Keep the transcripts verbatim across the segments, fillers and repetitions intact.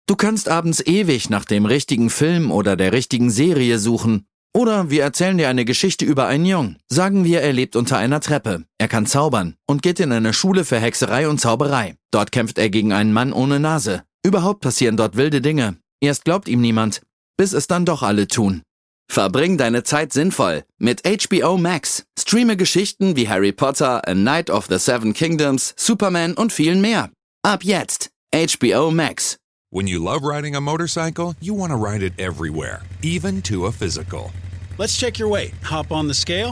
Du kannst abends ewig nach dem richtigen Film oder der richtigen Serie suchen. Oder wir erzählen dir eine Geschichte über einen Jungen. Sagen wir, er lebt unter einer Treppe. Er kann zaubern und geht in eine Schule für Hexerei und Zauberei. Dort kämpft er gegen einen Mann ohne Nase. Überhaupt passieren dort wilde Dinge. Erst glaubt ihm niemand, bis es dann doch alle tun. Verbring deine Zeit sinnvoll mit H B O Max. Streame Geschichten wie Harry Potter, A Knight of the Seven Kingdoms, Superman und vielen mehr. Ab jetzt H B O Max. When you love riding a motorcycle, you want to ride it everywhere, even to a physical. Let's check your weight. Hop on the scale.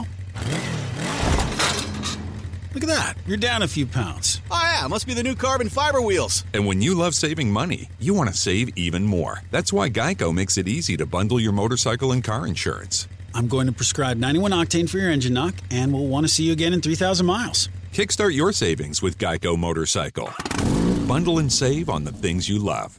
Look at that. You're down a few pounds. Oh, yeah. Must be the new carbon fiber wheels. And when you love saving money, you want to save even more. That's why Geico makes it easy to bundle your motorcycle and car insurance. I'm going to prescribe ninety-one octane for your engine knock, and we'll want to see you again in three thousand miles. Kickstart your savings with Geico Motorcycle. Bundle and save on the things you love.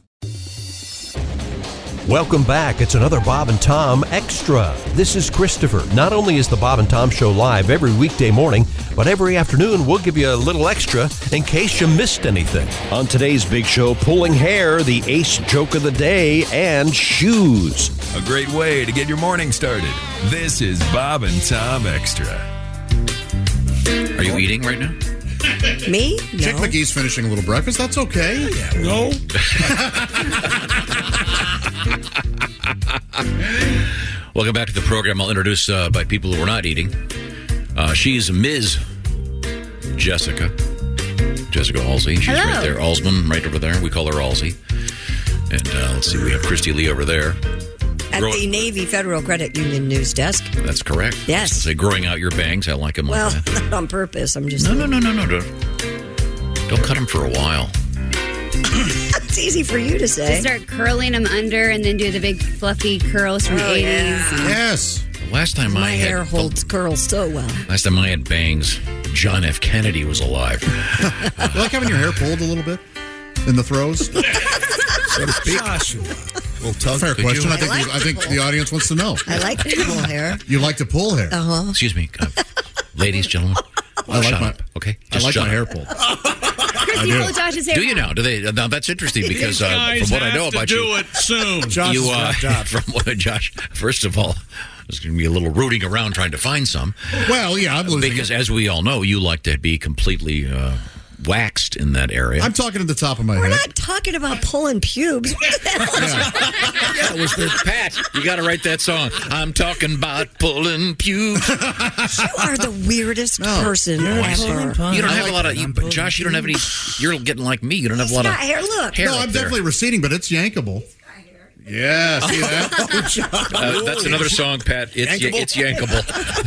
Welcome back. It's another Bob and Tom Extra. This is Christopher. Not only is the Bob and Tom Show live every weekday morning, but every afternoon we'll give you a little extra in case you missed anything. On today's big show, pulling hair, the ace joke of the day, and shoes. A great way to get your morning started. This is Bob and Tom Extra. Are you eating right now? Me? No. Chick McGee's finishing a little breakfast. That's okay. Yeah, no. Welcome back to the program. I'll introduce uh, by people who are not eating. Uh, she's Miz Jessica. Jessica Halsey. She's Hello. right there. Alsman, right over there. We call her Halsey. And uh, let's see, we have Christy Lee over there. At Grow- the Navy Federal Credit Union news desk. That's correct. Yes. Say growing out your bangs. I like them Well, like that. not on purpose. I'm just... No, no, no, no, no. Don't, don't cut them for a while. It's easy for you to say. To start curling them under and then do the big fluffy curls from Oh, the eighties. yeah. Yes. Last time My I had hair holds curls so well. Last time I had bangs, John F. Kennedy was alive. You like having your hair pulled a little bit in the throws? So to speak. Joshua. Well, tough. Fair question. you- I think I like the, I think to the audience wants to know. I like to pull hair. You like to pull hair? Uh-huh. Excuse me, uh, ladies, gentlemen. I like shut my up, okay? I like shut my up. hair pulled. Christy, do. pull Josh's hair Do you out. now? Do they? Now that's interesting because uh, Guys from what I know have to about do you, it soon. Josh you has uh, got a job. from what Josh. First of all, there's going to be a little rooting around trying to find some Well, yeah, I'm losing. because, as we all know, you like to be completely uh, waxed in that area. I'm talking at the top of my We're head. not talking about pulling pubes. What the hell? yeah, it was the Pat. You got to write that song. I'm talking about pulling pubes. You are the weirdest No, person you're ever. You don't I have like a lot of. You, Josh, you don't have any. You're getting like me. You don't have He's a lot got of hair. Look. hair No, up I'm there. definitely receding, but it's yankable. Yeah, see that? Uh, that's another song, Pat. It's yankable. It's yankable.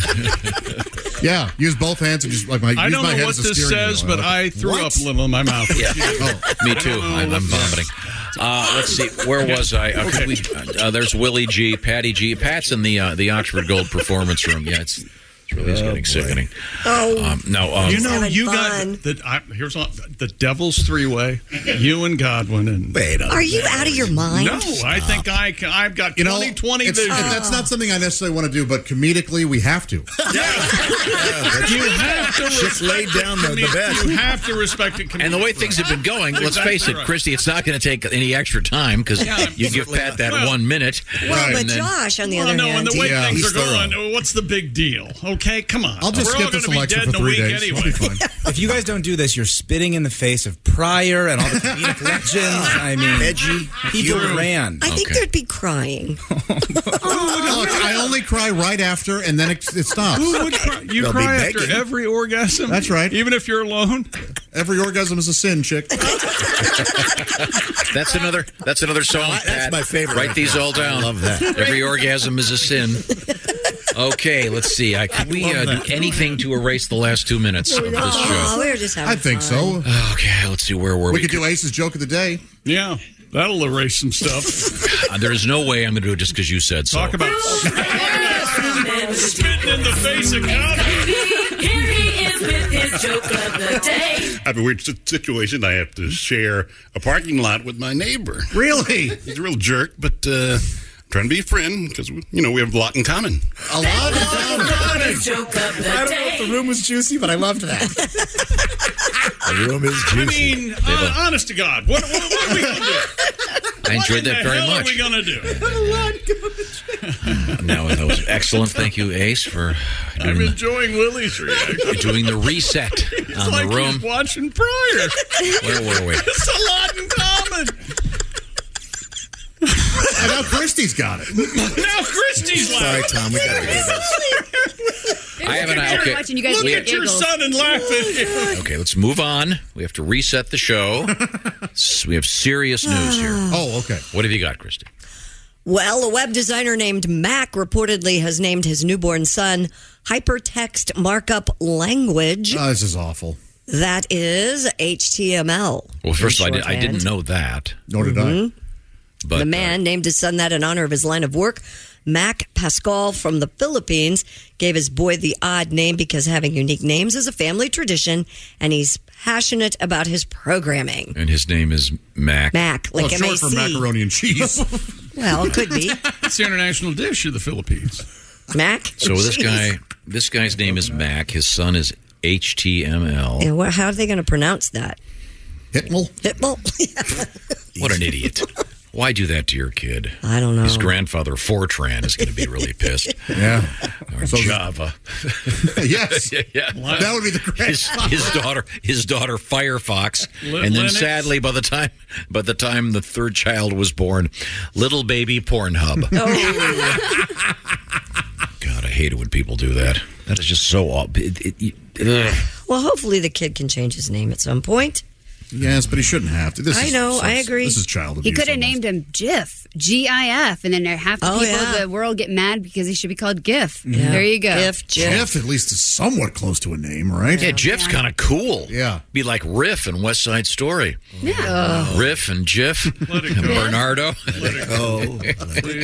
Yeah, use both hands and just like my. I use don't my know head what as a this steering says, wheel. but I threw What? up a little in my mouth. Yeah. Oh. Me too. I, I'm vomiting. Uh, let's see. Where was I? Uh, could we, uh, there's Willie G, Patty G. Pat's in the uh, the Oxford Gold Performance Room. Yeah, it's, it's really it's getting sickening. Oh, Um, no, um, You know, having you fun. got the, I, here's all, the Devil's Three Way. You and Godwin and Wait, are you out of your mind? no, I think I can, I've got You know, twenty twenty it's, vision. that's not something I necessarily want to do, but comedically, we have to. You have to Just laid down the, the best. You have to respect it. and the way things have been going, let's Exactly face it, right. Christy, it's not going to take any extra time because Yeah, you give Pat that well, one minute. Well, Right. but And then- Josh, on the Well, other no, hand, and the way Yeah, things he's are going, what's the big deal? Okay, come on. I'll just We're skip all this gonna be Alexa dead for in a three week days. anyway. I'll be fine. If you guys don't do this, you're spitting in the face of Pryor and all the comedic legends. I mean, Edgy. people True. ran. I think Okay. there'd be crying. Look, I only cry right after, and then it, it stops. Who would cry? You They'll be cry after begging. every orgasm? That's right. Even if you're alone? Every orgasm is a sin, chick. That's another. That's another song. That's Pat. my favorite. Write these all down. I love that. Every orgasm is a sin. Okay, let's see. Uh, can we uh, do anything to erase the last two minutes of this Oh, show? we were just having I think fun. so. Okay, let's see. Where were we? We could do Ace's joke of the day. Yeah, that'll erase some stuff. Uh, there is no way I'm going to do it just because you said so. Talk about spitting in the face of God. Here he is with his joke of the day. I have a weird si- situation. I have to share a parking lot with my neighbor. Really? He's a real jerk, but uh, I'm trying to be a friend because, you know, we have a lot in common. A lot of His joke of the I don't know day. if the room was juicy, but I loved that. The room is I juicy. mean, uh, honest to God, what, what, what are we going to do? I enjoyed what that in the very hell much. What are we going to do? No, that was excellent. Thank you, Ace, for I'm doing, enjoying Willie's reaction. doing the reset It's on like the room. he's watching Pryor. Where were we? It's a lot in common. And now Christy's got it. Now Christy's Sorry, laughing. Tom. We got to do this. I haven't. Okay. Watching you guys Look do at your giggles. son and laugh at him. Okay, let's move on. We have to reset the show. S- we have serious news here. Oh, okay. What have you got, Christy? Well, a web designer named Mac reportedly has named his newborn son Hypertext Markup Language. Oh, this is awful. That is H T M L. Well, first of all, I, did, I shorthand. didn't know that. Nor did I. But The man named his son that in honor of his line of work. Mac Pascal from the Philippines gave his boy the odd name because having unique names is a family tradition, and he's passionate about his programming. uh, and his name is Mac. Mac, Well, like it's M A short for C. macaroni and cheese. Well, it could be. It's the international dish of the Philippines. Mac. So this Jeez. guy, this guy's name is Mac. His son is H T M L. And what, how are they going to pronounce that? Hitmel? Hitmel? What an idiot! Why do that to your kid? I don't know. His grandfather Fortran is going to be really pissed. Yeah. Or So- Java. Yes. yeah. That would be the great. His, his daughter, his daughter Firefox, Li- and then Linux? sadly, by the time, by the time the third child was born, little baby Pornhub. God, I hate it when people do that. That is just so odd. It, it, it, ugh. Well, hopefully the kid can change his name at some point. Yes, but he shouldn't have to. This I is, know, I this- agree. This is child abuse. He could have almost. named him GIF, G I F, and then half the Oh, people yeah. of the world get mad because he should be called GIF. Yeah. There you go. Gif, Jif. Jeff at least is somewhat close to a name, right? Yeah, Jif's kind of cool. Yeah. Be like Riff and West Side Story. Yeah. Riff and Jif and Bernardo. Oh, let it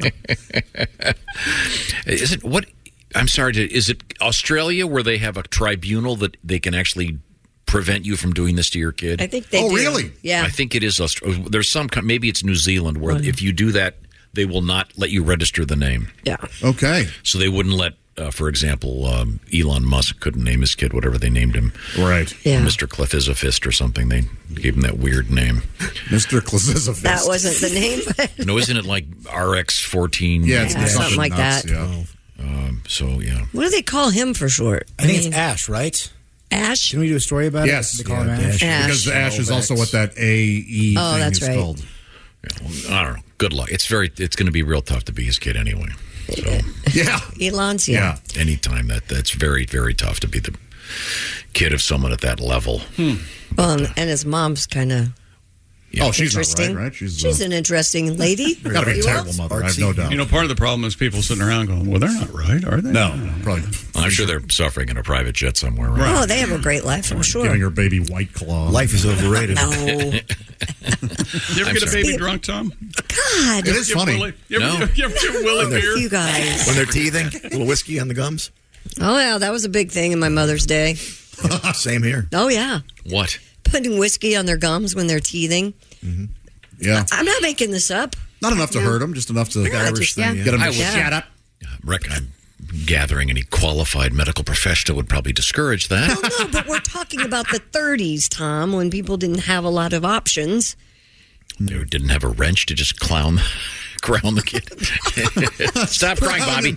go. Is it what? I'm sorry. To, is it Australia where they have a tribunal that they can actually prevent you from doing this to your kid? I think they Oh, do. really? Yeah. I think it is. Aust- There's some. co- Maybe it's New Zealand where if you do that, they will not let you register the name. Yeah. Okay. So they wouldn't let, uh, for example, um, Elon Musk couldn't name his kid whatever they named him. Right. Yeah. Mister Cliff is a fist or something. They gave him that weird name. Mister Klazizafist. That wasn't the name. No, isn't it like R X fourteen? Yeah, it's Yeah, something something like nuts, that. Yeah. Um, so yeah. What do they call him for short? I think mean, it's Ash, right? Ash? Didn't we do a story about Yes. it? They call Yeah, him Ash. Ash. Because the ash is also what that A E Oh, thing that's is right. called. I don't know. Good luck. It's very. It's going to be real tough to be his kid anyway. So Yeah. Elon's, yeah. Yeah. anytime that that's very very tough to be the kid of someone at that level. Well, and, and his mom's kind of Yeah. Oh, she's not interesting. right, right? She's, She's uh, an interesting lady. gotta be a if you will. terrible mother. I have no doubt. You know, part of the problem is people sitting around going, well, they're not right, are they? No, probably. I'm sure they're suffering in a private jet somewhere. Right? Oh, they have a great life, I'm sure. Giving her baby White Claw. Life is overrated. No. You ever I'm get a sorry. baby drunk, Tom? God. It is Give funny. Willie, you, ever, No. you ever give Willie beer? You guys. When they're teething, a little whiskey on the gums. Oh, yeah, that was a big thing in my mother's day. Same here. Oh, yeah. What? Putting whiskey on their gums when they're teething. Yeah. I'm not making this up. Not enough to hurt them, just enough to Yeah, just- yeah. get them I to would- shut up. Reckon I'm gathering any qualified medical professional would probably discourage that. Well, no, but we're talking about the thirties, Tom, when people didn't have a lot of options. They didn't have a wrench to just clown, crown the kid. Stop crying, Bobby.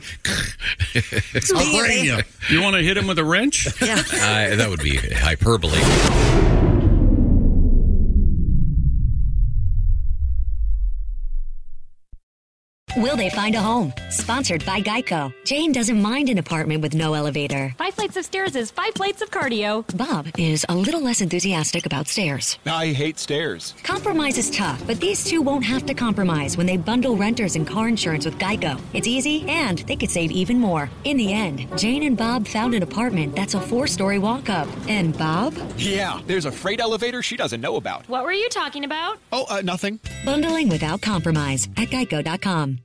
I'll brain you. You want to hit him with a wrench? Yeah. Uh, that would be hyperbole. Will they find a home? Sponsored by Geico. Jane doesn't mind an apartment with no elevator. Five flights of stairs is five plates of cardio. Bob is a little less enthusiastic about stairs. I hate stairs. Compromise is tough, but these two won't have to compromise when they bundle renters and car insurance with Geico. It's easy, and they could save even more. In the end, Jane and Bob found an apartment that's a four-story walk-up. And Bob? Yeah, there's a freight elevator she doesn't know about. What were you talking about? Oh, uh, nothing. Bundling without compromise at geico dot com.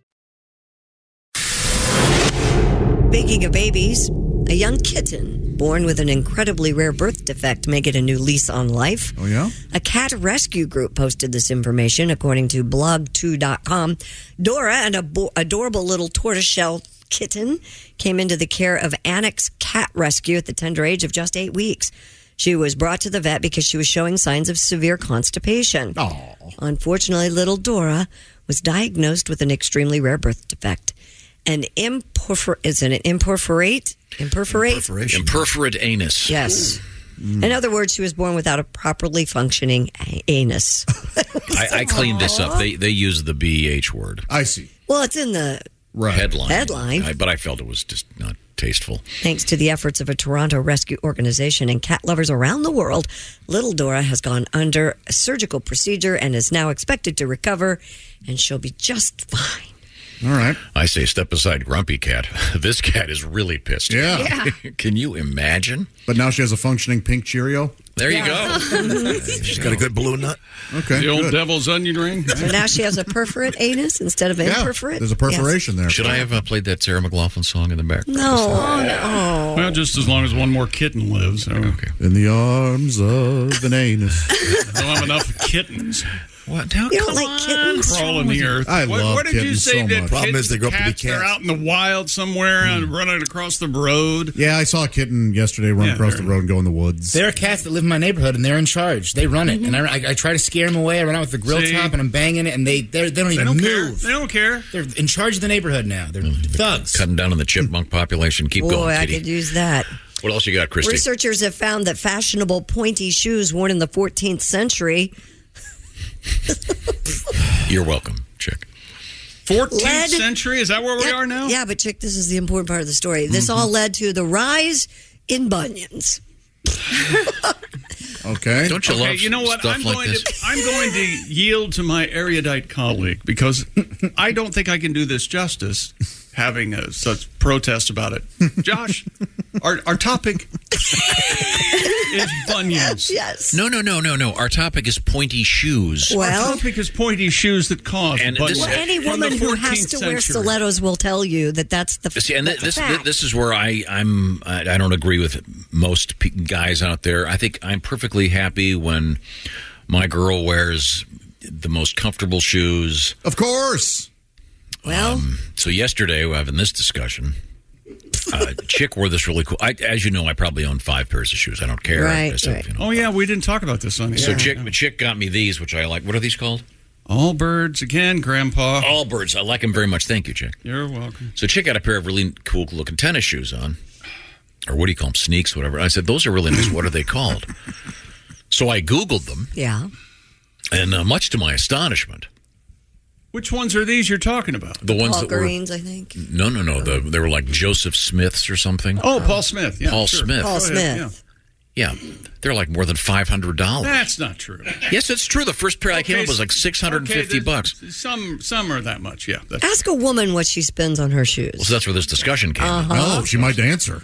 Speaking of babies, a young kitten born with an incredibly rare birth defect may get a new lease on life. Oh, yeah? A cat rescue group posted this information, according to blog two dot com. Dora, an abo- adorable little tortoiseshell kitten, came into the care of Annex Cat Rescue at the tender age of just eight weeks. She was brought to the vet because she was showing signs of severe constipation. Oh. Unfortunately, little Dora was diagnosed with an extremely rare birth defect. An imperfor- is it an imperforate? Imperforate? Imperforate anus. Yes. In other words, she was born without a properly functioning a- anus. I, I cleaned this up. They they use the B H word. I see. Well, it's in the Headline. Headline. I, but I felt it was just not tasteful. Thanks to the efforts of a Toronto rescue organization and cat lovers around the world, little Dora has gone under a surgical procedure and is now expected to recover, and she'll be just fine. All right. I say step aside, Grumpy Cat. This cat is really pissed. Yeah. Can you imagine? But now she has a functioning pink Cheerio. There you go. She's got a good balloon nut. Okay. The old good. devil's onion ring. So now she has a perforate anus instead of Yeah, imperforate? there's a perforation there. Should I have uh, played that Sarah McLachlan song in the back? No. Oh, no. Well, just as long as one more kitten lives. So. Okay. In the arms of an anus. I don't have enough kittens. What? Now, You don't like kittens? Crawling the earth. I what, love what did you kittens say? so that much. Problem is they grow up to be cats, They're cats. out in the wild somewhere and running across the road. Yeah, I saw a kitten yesterday run Yeah, across they're- the road and go in the woods. There are cats that live in my neighborhood, and they're in charge. They run it, and I, I, I try to scare them away. I run out with the grill See? top, and I'm banging it, and they they're, they don't They even don't care. move. They don't care. They're in charge of the neighborhood now. They're thugs. Cutting down on the chipmunk population. Keep Boy, going, I Kitty. could use that. What else you got, Christy? Researchers have found that fashionable pointy shoes worn in the fourteenth century You're welcome, Chick. fourteenth Led- century? Is that where we Yep. are now? Yeah, but Chick, this is the important part of the story. This all led to the rise in bunions. Okay. Don't you Okay, love you know what? stuff I'm like going this? to I'm going to yield to my erudite colleague because I don't think I can do this justice having a, such protest about it. Josh, our our topic is bunions. Yes. No, no, no, no, no. Our topic is pointy shoes. Well, Our topic is pointy shoes that cause And bunions. this- well, any From the woman who has fourteenth to wear century. stilettos will tell you that that's the See, and that's this a fact. this is where I I'm I, I don't agree with most pe- guys out there. I think I'm perfectly happy when my girl wears the most comfortable shoes. Of course. Well, Um, so yesterday we're having this discussion. Uh, Chick wore this really cool. I, as you know, I probably own five pairs of shoes. I don't care. Right, I said, right. you know. Oh yeah, we didn't talk about this on the So air. Chick, Chick got me these, which I like. What are these called? All birds again, Grandpa. Allbirds. I like them very much. Thank you, Chick. You're welcome. So Chick got a pair of really cool looking tennis shoes on, or what do you call them? Sneaks, whatever. I said, those are really nice. What are they called? So I Googled them, yeah. and uh, much to my astonishment, Which ones are these you're talking about? the ones Paul that were Greens, I think. no, no, no, the, they were like Joseph Smiths or something. Oh, Paul Smith. Yeah, Paul sure. Smith. Paul Go ahead, Smith. Yeah, they're like more than five hundred yeah. dollars. That's not true. Yes, it's true. The first pair I came Okay, up was like six hundred and fifty okay, bucks. there's- Some some are that much. Yeah. That's, Ask a woman what she spends on her shoes. Well, so that's where this discussion came. Uh-huh. in. Oh, she might answer.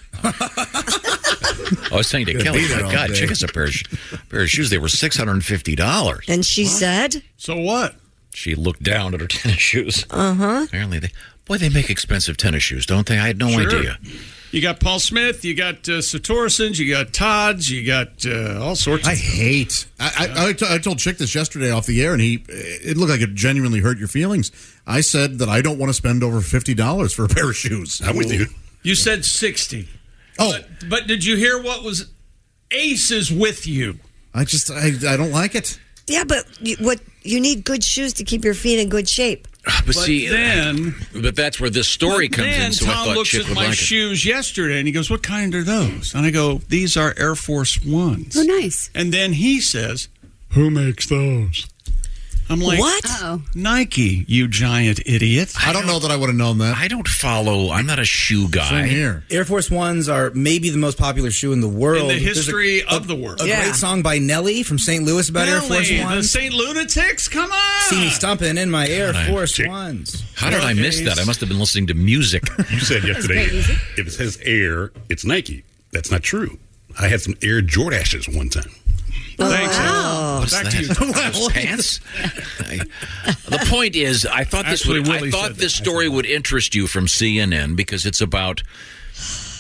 I was saying to Gonna Kelly, be there my all God, day. Chick has a pair of, sh- pair of shoes. They were six hundred and fifty dollars. And she said, so what? She looked down at her tennis shoes. uh huh. Apparently, they boy, they make expensive tennis shoes, don't they? I had no Sure. idea. You got Paul Smith, you got uh, Satorsons, you got Todds, you got uh, all sorts of I hate. I, I, I, t- I told Chick this yesterday off the air, and he it looked like it genuinely hurt your feelings. I said that I don't want to spend over fifty dollars for a pair of shoes. I'm with you. You said sixty. Oh, But, but did you hear what was Ace is with you? I just I, I don't like it. Yeah, but you, what you need good shoes to keep your feet in good shape. But, But see, then- but that's where this story But comes then in. So Tom I thought looks Chick at would my like it. shoes yesterday and he goes, "What kind are those?" And I go, "These are Air Force Ones." Oh, nice. And then he says, "Who makes those?" I'm like, What? Uh-oh. Nike, you giant idiot. I don't know that I would have known that. I don't follow. I'm not a shoe guy. Same here. Air Force Ones are maybe the most popular shoe in the world. In the There's a- history a, of the world. A Yeah. great song by Nelly from Saint Louis about Air Force Nelly, the Ones. Saint Lunatics? Come on. See me stumping in my Air God, I- Force Chick. Ones. How did I miss that? I must have been listening to music. You said yesterday, great music. if it says Air, it's Nike. That's not true. I had some Air Jordashes one time. Thanks. Wow. What's Back that? to you. Those pants? I- the point is, I thought this Actually, would. I Willie thought said this that. story would interest you from C N N because it's about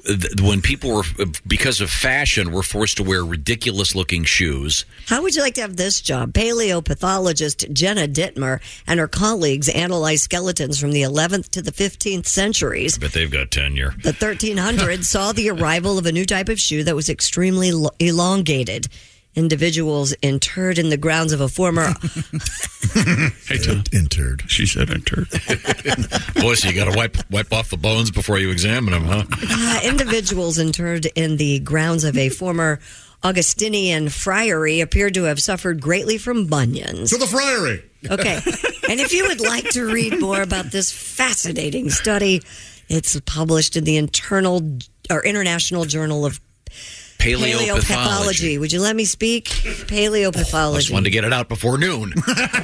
th- when people were, because of fashion, were forced to wear ridiculous-looking shoes. How would you like to have this job? Paleopathologist Jenna Dittmer and her colleagues analyzed skeletons from the eleventh to the fifteenth centuries. But they've got tenure. The thirteen hundreds saw the arrival of a new type of shoe that was extremely lo- elongated. Individuals interred in the grounds of a former... Hey, Tom. Interred. She said interred. Boy, so you got to wipe wipe off the bones before you examine them, huh? Uh, individuals interred in the grounds of a former Augustinian friary appeared to have suffered greatly from bunions. To the friary! Okay. And if you would like to read more about this fascinating study, it's published in the internal or International Journal of Paleopathology. Paleopathology. Would you let me speak? Paleopathology. I just wanted to get it out before noon.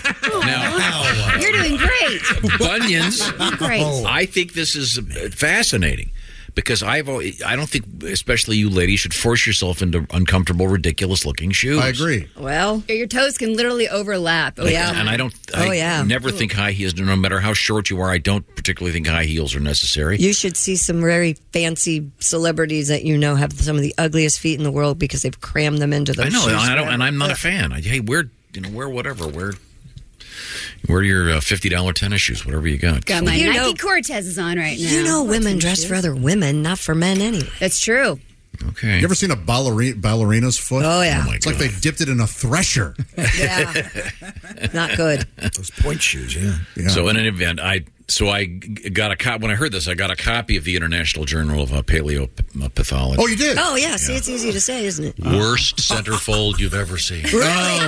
Now, You're doing great. bunions. Great. I think this is fascinating because I've always, I don't think, especially you ladies, should force yourself into uncomfortable, ridiculous-looking shoes. I agree. Well, Your toes can literally overlap. Oh, yeah. And I don't. I Oh, yeah. never think high heels. No matter how short you are, I don't particularly think high heels are necessary. you should see some very fancy celebrities that you know have some of the ugliest feet in the world because they've crammed them into those I know, shoes. I don't, and I'm not a fan. I, hey, wear you know, wear whatever, wear wear your uh, fifty dollar tennis shoes, whatever you got. Got my You Nike know- Cortezes on right now. You know women Cortez dress shoes. for other women, not for men anyway. That's true. Okay. You ever seen a ballerina, ballerina's foot? Oh, yeah. Oh, my It's like God. they dipped it in a thresher. Yeah. Not good. Those point shoes, yeah. Yeah. So in an event, I so I g- got a cop when I heard this, I got a copy of the International Journal of uh, Paleopathology. Oh, you did? Oh, yeah. See, it's easy to say, isn't it? Worst centerfold you've ever seen. Oh, boy.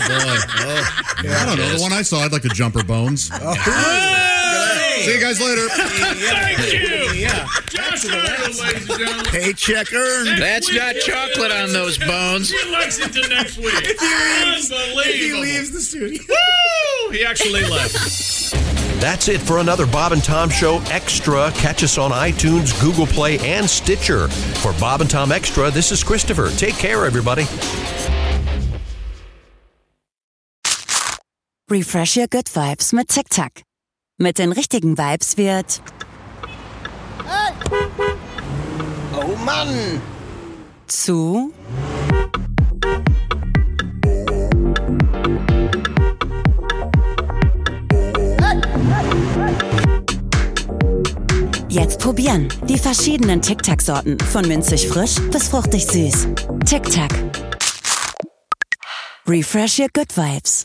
Oh. Yeah, I don't know. Yes. The one I saw had like the jumper bones. See you guys later. Thank you. Josh Arnold, ladies and gentlemen. Paycheck earned. That's not chocolate on those bones. See Lexington next week. Unbelievable. He leaves the studio. Woo! He actually left. That's it for another Bob and Tom Show Extra. Catch us on iTunes, Google Play, and Stitcher. For Bob and Tom Extra, this is Christopher. Take care, everybody. Refresh your good vibes mit TikTok. Mit den richtigen Vibes wird Oh Mann! zu Jetzt probieren. Die verschiedenen Tic-Tac-Sorten. Von minzig frisch bis fruchtig süß. Tic-Tac. Refresh your good vibes.